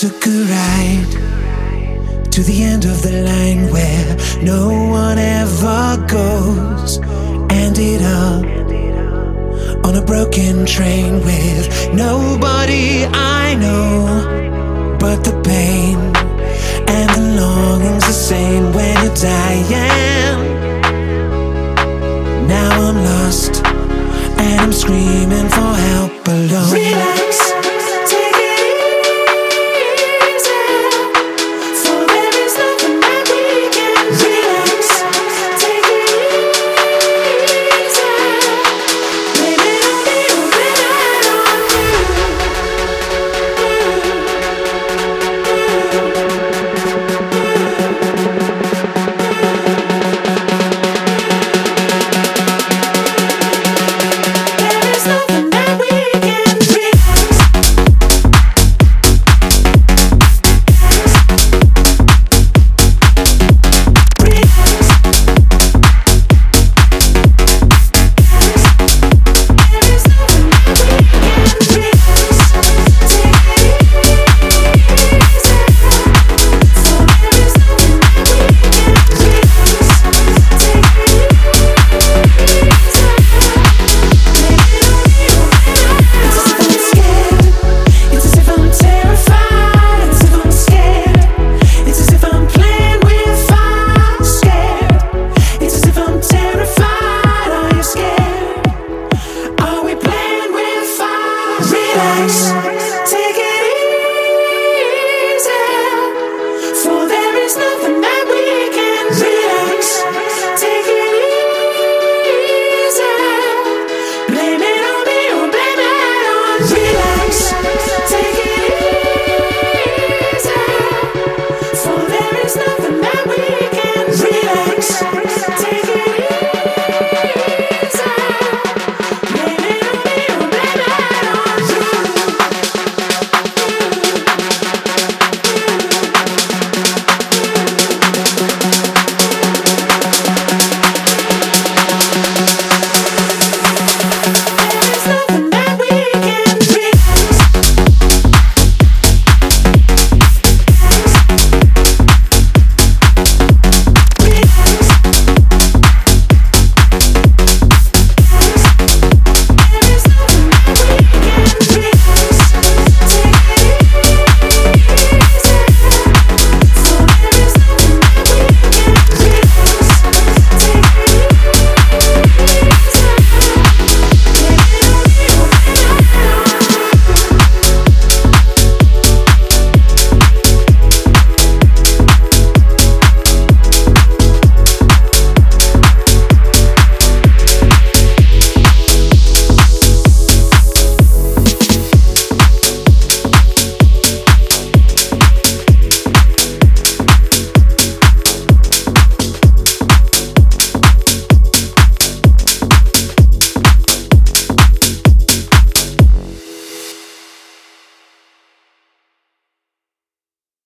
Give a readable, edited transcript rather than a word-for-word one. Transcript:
Took a ride to the end of the line where no one ever goes. Ended up on a broken train with nobody I know. But the pain and the longing's the same when you're dying. Now I'm lost and I'm screaming for help.